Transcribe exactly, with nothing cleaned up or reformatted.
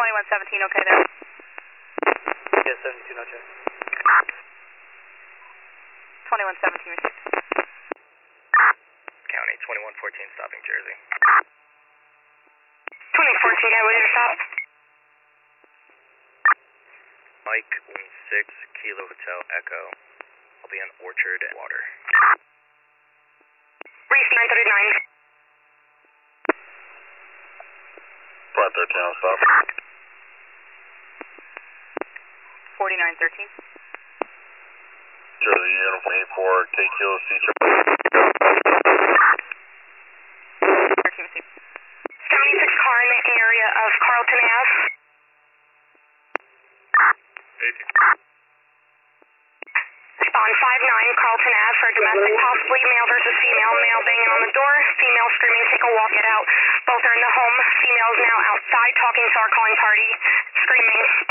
twenty-one seventeen, okay there? Yes, seventy-two, no check. twenty-one seventeen, received. County, twenty-one fourteen, stopping Jersey. twenty-one fourteen, guy, what is your stop? Mike, one six, Kilo Hotel, Echo. I'll be on Orchard and Water. Reef nine thirty-nine. five thirteen, I'll stop. forty-nine thirteen. Jersey, Uniform eight four, K Kilo C. thirteen, received. seventy-six car in the area of Carlton Ave. eighteen. Respond five nine, Carlton Ave for domestic, possibly male versus female. Male banging on the door, female screaming, take a walk, get out. Both are in the home. Female is now outside talking to our calling party, screaming.